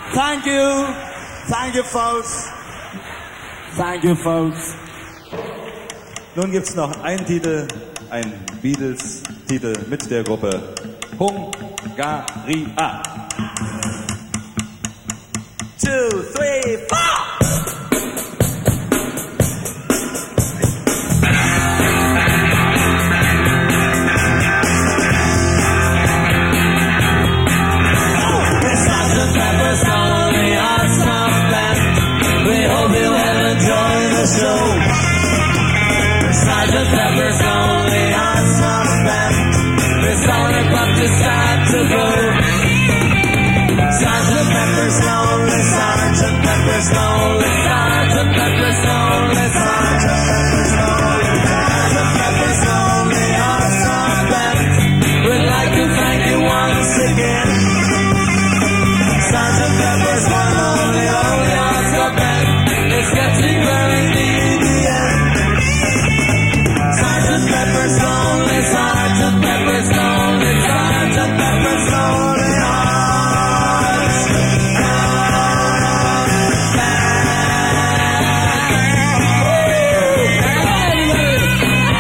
Thank you. Thank you, folks. Thank you, folks. Nun gibt's noch einen Titel, einen Beatles-Titel mit der Gruppe Hungaria. 2, 3, 4. Sergeant Pepper's Lonely Hearts Club Band. It's all about decide to go. Sergeant Pepper's Lonely, Sergeant Pepper's Lonely, Sergeant Pepper's Lonely, Sergeant Pepper's Lonely, Sergeant Pepper's Lonely Hearts Club Band. We'd like to thank you once again. Sergeant Pepper's Lonely Hearts Club Band. It's getting very near the end. Sergeant Pepper's Lonely, Sergeant Pepper's Lonely, Sergeant Pepper's Lonely Hearts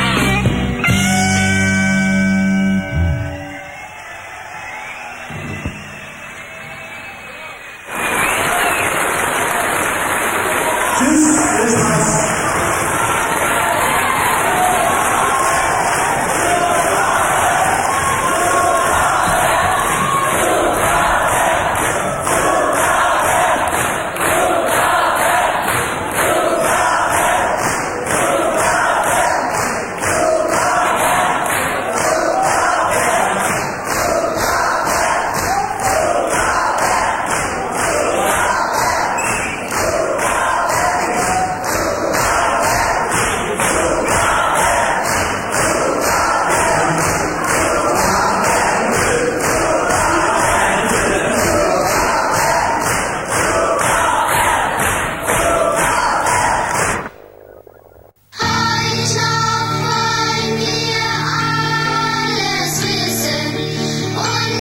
Club Band.